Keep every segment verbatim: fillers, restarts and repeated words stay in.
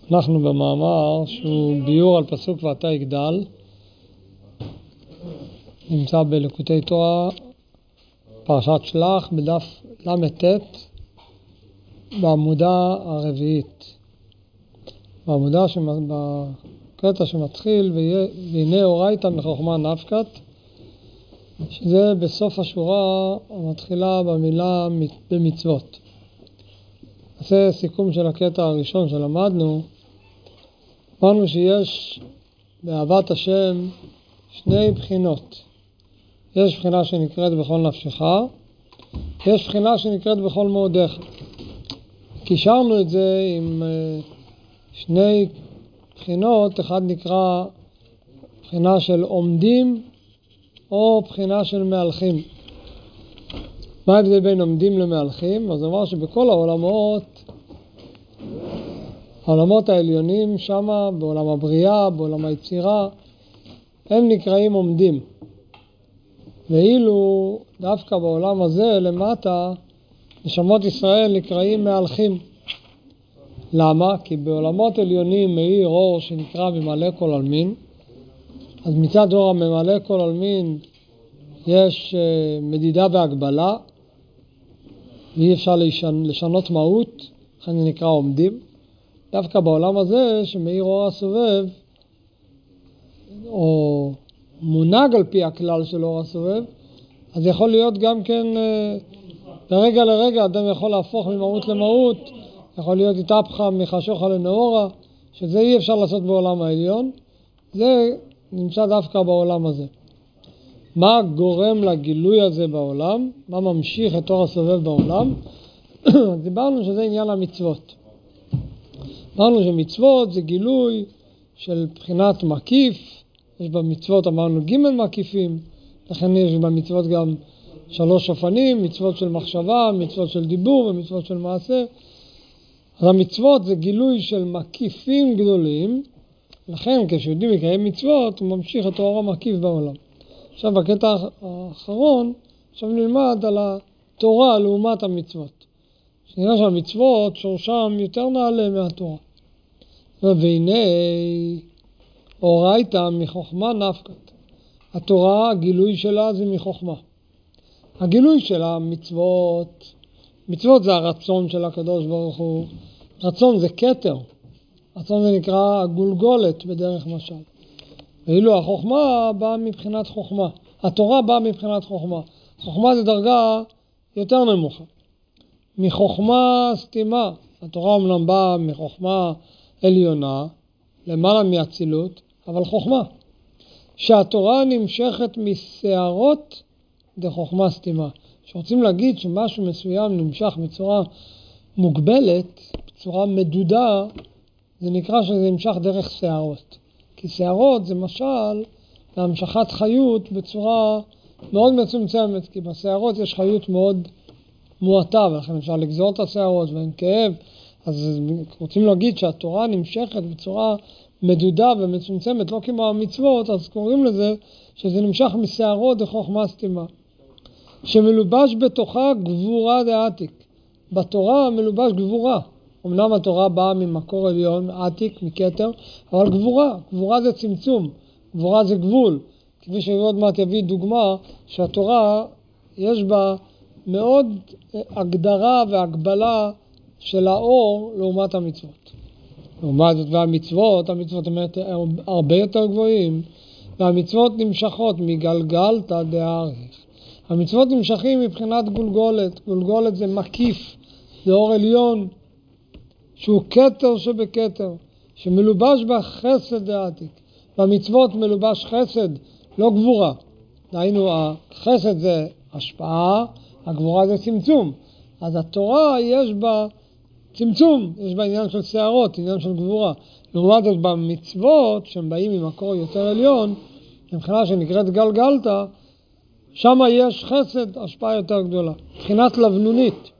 אנחנו במאמר שהוא ביור על פסוק ואתה יגדל, נמצא בליקוטי תורה, פרשת שלח, בדף למ"ט, בעמודה הרביעית. בעמודה, בקטע שמתחיל, והנה אורייתא מחוכמה נפקת, שזה בסוף השורה המתחילה במילה במצוות. זה סיכום של הקטע הראשון שלמדנו. אמרנו שיש באהבת השם שני בחינות. יש בחינה שנקראת בכל נפשך, יש בחינה שנקראת בכל מאודיך. קישרנו את זה עם שני בחינות, אחד נקרא בחינה של עומדים או בחינה של מהלכים. מה ההבדל בין עומדים למהלכים? אז אמר שבכל העולמות, העולמות העליונים שמה, בעולם הבריאה, בעולם היצירה, הם נקראים עומדים. ואילו דווקא בעולם הזה למטה, נשמות ישראל נקראים מהלכים. למה? כי בעולמות עליונים מאיר אור שנקרא ממלא כל עלמין. אז מצד אור הממלא כל עלמין יש מדידה והגבלה, ואי אפשר לשנות מהות, לכן זה נקרא עומדים. דווקא בעולם הזה שמאיר אור הסובב, או מונהג על פי הכלל של אור הסובב, אז יכול להיות גם כן, לרגע לרגע אדם יכול להפוך ממהות למהות, יכול להיות התהפכה מחשוכה לנאורה, שזה אי אפשר לעשות בעולם העליון. זה נמצא דווקא בעולם הזה. מה גורם לגילוי הזה בעולם? מה ממשיך את אור הסובב בעולם? דיברנו שזה עניין המצוות. אמרנו שמצוות זה גילוי של בחינת מקיף. יש במצוות, אמרנו ג' מקיפים, לכן יש במצוות גם שלוש אופנים, מצוות של מחשבה, מצוות של דיבור ומצוות של מעשה. אז המצוות זה גילוי של מקיפים גדולים, לכן כשיודעים לקיים מצוות הוא ממשיך את האור המקיף בעולם. עכשיו בקטע האחרון, עכשיו נלמד על התורה לעומת המצוות. שנראה שהמצוות שורשם יותר נעלה מהתורה. והנה אורייתא מחוכמה נפקת. התורה, הגילוי שלה זה מחוכמה. הגילוי שלה מצוות, מצוות זה הרצון של הקדוש ברוך הוא. רצון זה כתר. רצון זה נקרא גולגולת בדרך משל. ואילו החוכמה באה מבחינת חוכמה. התורה באה מבחינת חוכמה. חוכמה זה דרגה יותר נמוכה. מחוכמה סתימה. התורה אומנם באה מחוכמה עליונה, למעלה מאצילות, אבל חוכמה. שהתורה נמשכת משערות דחוכמה סתימה. שרוצים להגיד שמשהו מסוים נמשך בצורה מוגבלת, בצורה מדודה, זה נקרא שזה נמשך דרך שערות. כי שערות זה משל להמשכת חיות בצורה מאוד מצומצמת, כי בשערות יש חיות מאוד מועטה, ולכן אפשר לגזור את השערות ואין כאב. אז רוצים להגיד שהתורה נמשכת בצורה מדודה ומצומצמת, לא כמו המצוות, אז קוראים לזה שזה נמשך משערות דחוכמה סתימה. שמלובש בתוכה גבורה דעתיק. בתורה מלובש גבורה. אמנם התורה באה ממקור עליון, עתיק, מכתר, אבל גבורה, גבורה זה צמצום, גבורה זה גבול. כפי שעוד מעט יביא דוגמה שהתורה יש בה מאוד הגדרה והגבלה של האור לעומת המצוות. לעומת זאת והמצוות, המצוות הן הרבה יותר גבוהים, והמצוות נמשכות מגלגלתא דאריך. המצוות נמשכים מבחינת גולגולת, גולגולת זה מקיף, זה אור עליון, שהוא כתר שבכתר, שמלובש בה חסד דעתיק. במצוות מלובש חסד, לא גבורה. דהיינו, החסד זה השפעה, הגבורה זה צמצום. אז התורה יש בה צמצום, יש בה עניין של שערות, עניין של גבורה. לעומת זאת במצוות, שהם באים ממקור יותר עליון, מבחינה שנקראת גלגלתא, שם יש חסד, השפעה יותר גדולה. מבחינת לבנונית.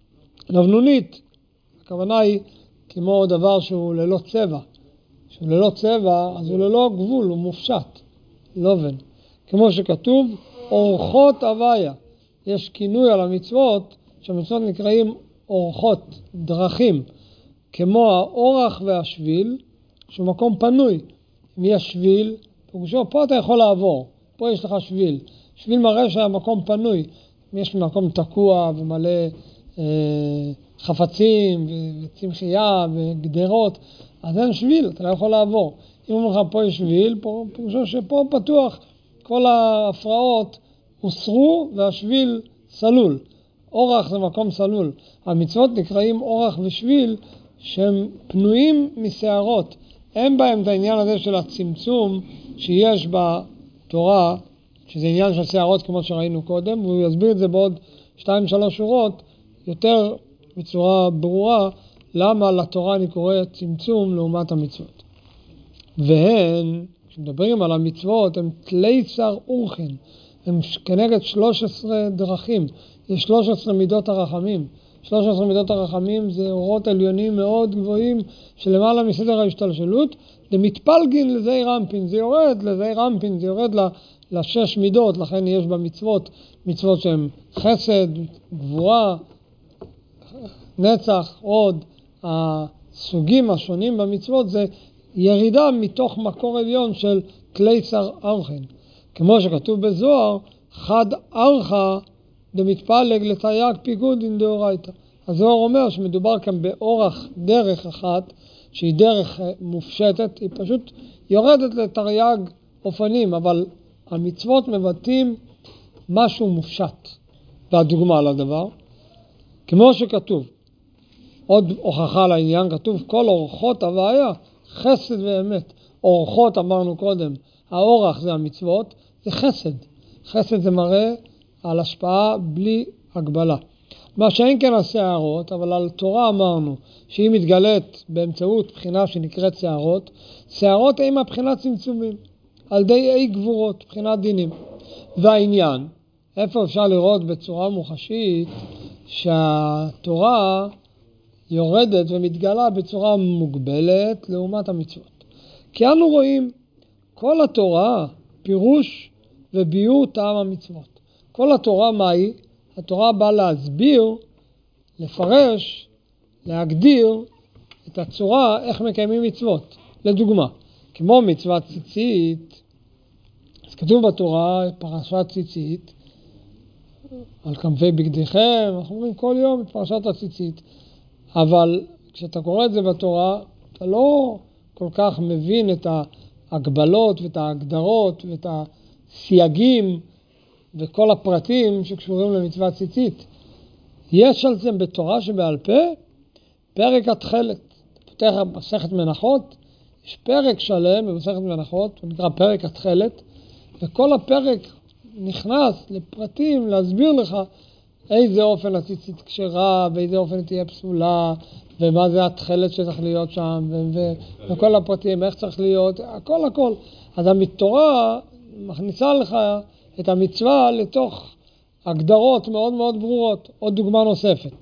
לבנונית, הכוונה היא כמו דבר שהוא ללא צבע. שהוא ללא צבע, אז הוא ללא גבול, הוא מופשט, לובן. כמו שכתוב, אורחות הוויה. יש כינוי על המצוות, שהמצוות נקראים אורחות, דרכים. כמו האורח והשביל, שהוא מקום פנוי. אם יש שביל, פה אתה יכול לעבור, פה יש לך שביל. שביל מראה שהמקום פנוי. אם יש מקום תקוע ומלא אה, חפצים וצמחייה וגדרות, אז אין שביל, אתה לא יכול לעבור. אם אומר לך פה יש שביל, פה, פה, שפה פתוח, כל ההפרעות הוסרו והשביל סלול. אורח זה מקום סלול. המצוות נקראים אורח ושביל שהם פנויים מסערות. אין בהם את העניין הזה של הצמצום שיש בתורה, שזה עניין של שערות כמו שראינו קודם, והוא יסביר את זה בעוד שתיים שלוש שורות יותר בצורה ברורה, למה לתורה אני קורא צמצום לעומת המצוות. והן, כשמדברים על המצוות, הם תלי שר אורחין, הם כנגד שלוש עשרה דרכים, יש שלוש עשרה מידות הרחמים. שלוש עשרה מידות הרחמים זה אורות עליונים מאוד גבוהים שלמעלה מסדר ההשתלשלות, זה מתפלגין לזעיר אנפין, זה יורד לזעיר אנפין, זה יורד לשש מידות, לכן יש במצוות, מצוות שהן חסד, גבורה, נצח, עוד. הסוגים השונים במצוות זה ירידה מתוך מקור עליון של כלי שר אורחין. כמו שכתוב בזוהר, חד ארכה דמתפלג לתרי"ג פיגודין דאורייתא. הזוהר אומר שמדובר כאן באורח דרך אחת, שהיא דרך מופשטת, היא פשוט יורדת לתרי"ג אופנים, אבל המצוות מבטאים משהו מופשט. והדוגמה לדבר, כמו שכתוב, עוד הוכחה לעניין, כתוב כל אורחות הוויה, חסד ואמת. אורחות אמרנו קודם, האורח זה המצוות, זה חסד. חסד זה מראה על השפעה בלי הגבלה. מה שאין כן השערות, אבל על תורה אמרנו שהיא מתגלית באמצעות בחינה שנקראת שערות. שערות הם הבחינת צמצומים, על די אי גבורות, בחינת דינים. והעניין, איפה אפשר לראות בצורה מוחשית שהתורה יורדת ומתגלה בצורה מוגבלת לעומת המצוות. כי אנו רואים כל התורה פירוש וביור טעם המצוות. כל התורה מהי? התורה באה להסביר, לפרש, להגדיר את הצורה איך מקיימים מצוות. לדוגמה, כמו מצוות ציצית, אז כתוב בתורה פרשת ציצית, על כנפי בגדיכם, אנחנו אומרים כל יום את פרשת הציצית, אבל כשאתה קורא את זה בתורה, אתה לא כל כך מבין את ההגבלות ואת ההגדרות ואת הסייגים וכל הפרטים שקשורים למצוות ציצית. יש על זה בתורה שבעל פה פרק התחלת. אתה פותח מסכת מנחות, יש פרק שלם במסכת מנחות, הוא נקרא פרק התחלת, וכל הפרק נכנס לפרטים להסביר לך איזה אופן הציצית כשרה, באיזה אופן תהיה פסולה, ומה זה התחלת שצריך להיות שם, ו- ו- וכל הפרטים, איך צריך להיות, הכל הכל. אז התורה מכניסה לך את המצווה לתוך הגדרות מאוד מאוד ברורות. עוד דוגמה נוספת.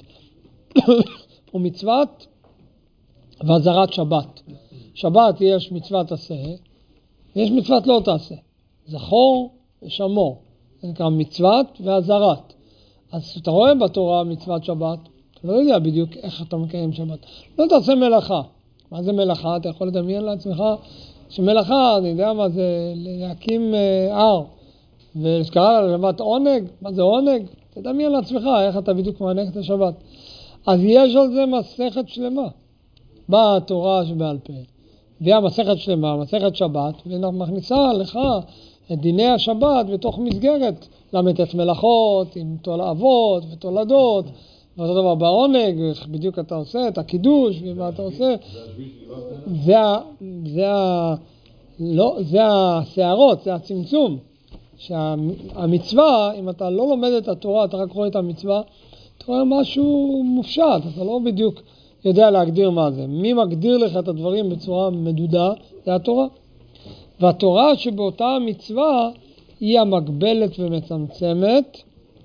הוא מצוות ועזרת שבת. שבת יש מצוות עשה, ויש מצוות לא תעשה. זכור ושמור. זה נקרא מצוות ועזרת. אז אתה רואה בתורה מצוות שבת, אתה לא יודע בדיוק איך אתה מקיים שבת. לא תעשה מלאכה. מה זה מלאכה? אתה יכול לדמיין לעצמך שמלאכה, אני יודע מה זה, להקים הר. וקרא לה שבת עונג, מה זה עונג? תדמיין לעצמך איך אתה בדיוק מענק את השבת. אז יש על זה מסכת שלמה. באה התורה שבעל פה, והיא מסכת שלמה, מסכת שבת, ומכניסה לך את דיני השבת בתוך מסגרת, למתת מלאכות, עם תולעבות ותולדות, ואותו דבר בעונג, בדיוק אתה עושה את הקידוש, ומה אתה עושה. זה, זה, לא, זה השערות, זה הצמצום. שהמצווה, אם אתה לא לומד את התורה, אתה רק רואה את המצווה, אתה רואה משהו מופשט, אתה לא בדיוק יודע להגדיר מה זה. מי מגדיר לך את הדברים בצורה מדודה? זה התורה. והתורה שבאותה המצווה היא המגבלת ומצמצמת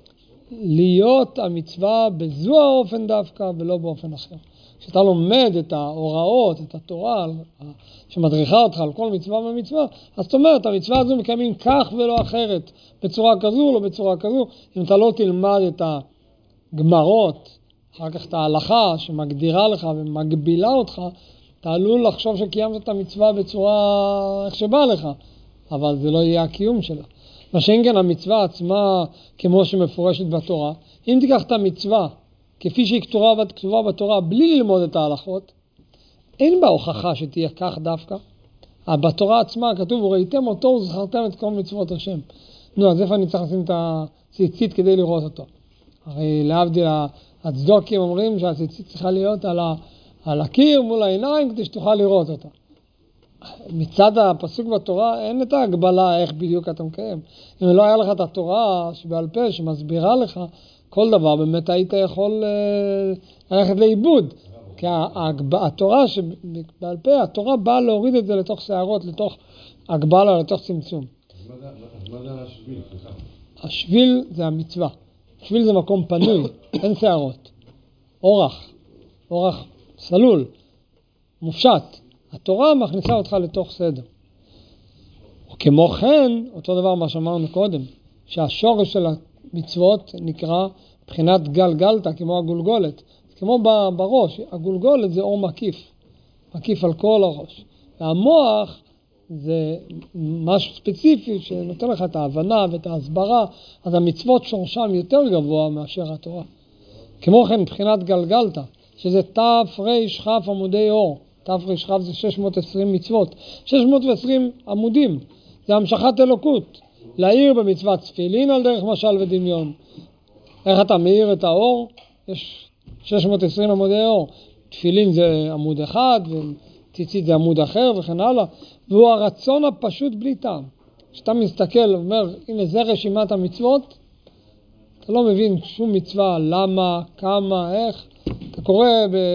להיות המצווה בזו האופן דווקא ולא באופן אחר. כשאתה לומד את ההוראות, את התורה שמדריכה אותך על כל מצווה ומצווה, אז זאת אומרת, המצווה הזו מקיימים כך ולא אחרת, בצורה כזו או לא בצורה כזו. אם אתה לא תלמד את הגמרות אחר כך את ההלכה שמגדירה לך ומגבילה אותך, אתה עלול לחשוב שקיימת את המצווה בצורה איך שבא לך, אבל זה לא יהיה הקיום שלה. מה שאין כן המצווה עצמה, כמו שמפורשת בתורה, אם תיקח את המצווה כפי שהיא כתובה, כתובה בתורה בלי ללמוד את ההלכות, אין בה הוכחה שתהיה כך דווקא. בתורה עצמה כתוב, וראיתם אותו וזכרתם את כל מצוות השם. נו, אז איפה אני צריך לשים את הציצית כדי לראות אותו? הרי להבדיל, הצדוקים אומרים שהציצית צריכה להיות על, ה, על הקיר מול העיניים כדי שתוכל לראות אותה. מצד הפסוק בתורה אין את ההגבלה איך בדיוק אתה מקיים. אם לא היה לך את התורה שבעל פה שמסבירה לך כל דבר, באמת היית יכול אה, ללכת לאיבוד. כי התורה שבעל פה, התורה באה להוריד את זה לתוך שערות, לתוך הגבלה, לתוך צמצום. אז מה זה השביל? השביל זה המצווה. השביל זה מקום פנוי, אין שערות. אורח, אורח סלול, מופשט. התורה מכניסה אותך לתוך סדר. וכמו כן, אותו דבר מה שאמרנו קודם, שהשורש של המצוות נקרא מבחינת גלגלתא, כמו הגולגולת. כמו בראש, הגולגולת זה אור מקיף, מקיף על כל הראש. והמוח זה משהו ספציפי שנותן לך את ההבנה ואת ההסברה, אז המצוות שורשם יותר גבוה מאשר התורה. כמו כן, מבחינת גלגלתא, שזה תף ריש כף עמודי אור. תף ריש כף זה שש מאות ועשרים מצוות. שש מאות ועשרים עמודים. זה המשכת אלוקות. להאיר במצוות תפילין על דרך משל ודמיון. איך אתה מאיר את האור? יש שש מאות ועשרים עמודי אור. תפילין זה עמוד אחד, וציצית זה עמוד אחר וכן הלאה. והוא הרצון הפשוט בלי טעם. כשאתה מסתכל ואומר, הנה זה רשימת המצוות, אתה לא מבין שום מצווה, למה, כמה, איך. אתה קורא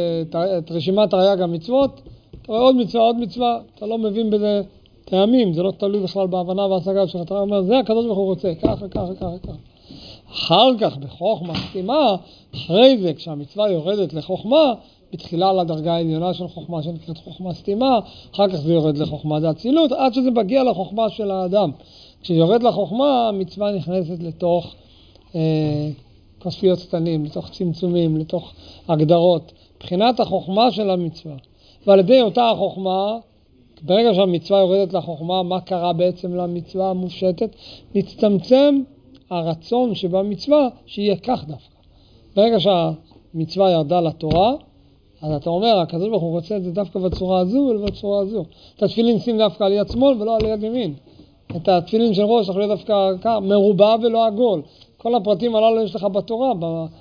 את רשימת תרי"ג המצוות, אתה רואה עוד מצווה, עוד מצווה, אתה לא מבין בזה טעמים, זה לא תלוי בכלל בהבנה וההשגה שלך. אתה אומר, זה הקדוש ברוך הוא רוצה, ככה, ככה, ככה, ככה. אחר כך בחוכמה סתימה, אחרי זה כשהמצווה יורדת לחוכמה, בתחילה לדרגה העליונה של חוכמה שנקראת חוכמה סתימה, אחר כך זה יורד לחוכמה דאצילות, עד שזה מגיע לחוכמה של האדם. כשיורד לחוכמה, המצווה נכנסת לתוך אה, כוספיות קטנים, לתוך צמצומים, לתוך הגדרות, מבחינת החוכמה של המצווה. ועל ידי אותה החוכמה, ברגע שהמצווה יורדת לחוכמה, מה קרה בעצם למצווה המופשטת? נצטמצם הרצון שבמצווה שיהיה כך דווקא. ברגע שהמצווה ירדה לתורה, אז אתה אומר, הקדוש ברוך הוא רוצה את זה דווקא בצורה הזו ובצורה הזו. את התפילין שים דווקא על יד שמאל ולא על יד ימין. את התפילין של ראש צריך להיות דווקא מרובע ולא עגול. כל הפרטים הללו יש לך בתורה,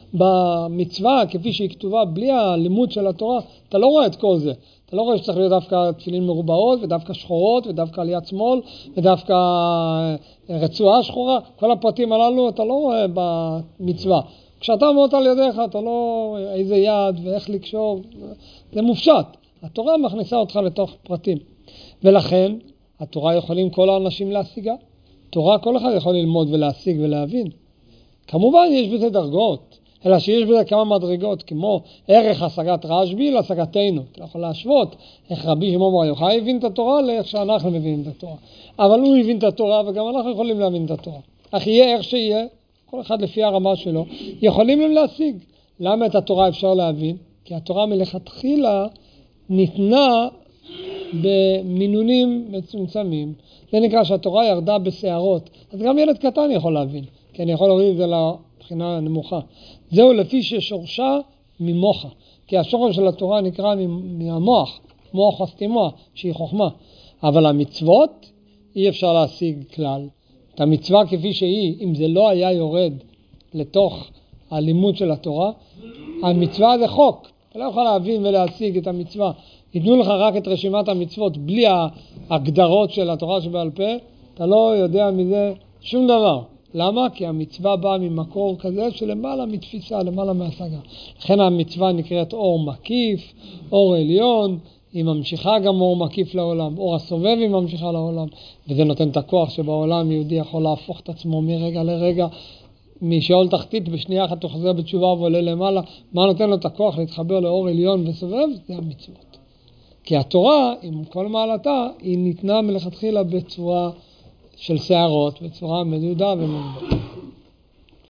במצווה, כפי שהיא כתובה, בלי הלימוד של התורה, אתה לא רואה את כל זה. אתה לא רואה שצריך להיות דווקא תפילין מרובעות, ודווקא שחורות, ודווקא על יד שמאל, ודווקא רצועה שחורה. כל הפרטים הללו אתה לא רואה במצווה. כשאתה אומרת על ידיך, אתה לא איזה יד ואיך לקשור, זה מופשט. התורה מכניסה אותך לתוך פרטים. ולכן, התורה יכולים כל האנשים להשיגה. תורה כל אחד יכול ללמוד ולהשיג ולהבין. כמובן יש בזה דרגות, אלא שיש בזה כמה מדרגות, כמו ערך השגת רשב"י להשגתנו. אתה יכול להשוות איך רבי שמעון בר יוחאי הבין את התורה לאיך שאנחנו מבינים את התורה. אבל הוא הבין את התורה וגם אנחנו יכולים להבין את התורה. אך יהיה איך שיהיה, כל אחד לפי הרמה שלו, יכולים הם להשיג. למה את התורה אפשר להבין? כי התורה מלכתחילה ניתנה במינונים מצומצמים. זה נקרא שהתורה ירדה בשערות. אז גם ילד קטן יכול להבין, כי אני יכול להוריד את זה לבחינה הנמוכה. זהו לפי ששורשה ממוחה. כי השורש של התורה נקרא מהמוח, מוח הסתימה, שהיא חוכמה. אבל המצוות אי אפשר להשיג כלל. את המצווה כפי שהיא, אם זה לא היה יורד לתוך הלימוד של התורה, המצווה זה חוק. אתה לא יכול להבין ולהשיג את המצווה. ייתנו לך רק את רשימת המצוות בלי ההגדרות של התורה שבעל פה, אתה לא יודע מזה שום דבר. למה? כי המצווה באה ממקור כזה שלמעלה מתפיסה, למעלה מהשגה. לכן המצווה נקראת אור מקיף, אור עליון, היא ממשיכה גם אור מקיף לעולם, אור הסובב היא ממשיכה לעולם, וזה נותן את הכוח שבעולם יהודי יכול להפוך את עצמו מרגע לרגע, משאול תחתית בשנייה אחת הוא חוזר בתשובה ועולה למעלה. מה נותן לו את הכוח להתחבר לאור עליון וסובב? זה המצוות. כי התורה, עם כל מעלתה, היא ניתנה מלכתחילה בצורה של שערות, בצורה מדודה ומדודה.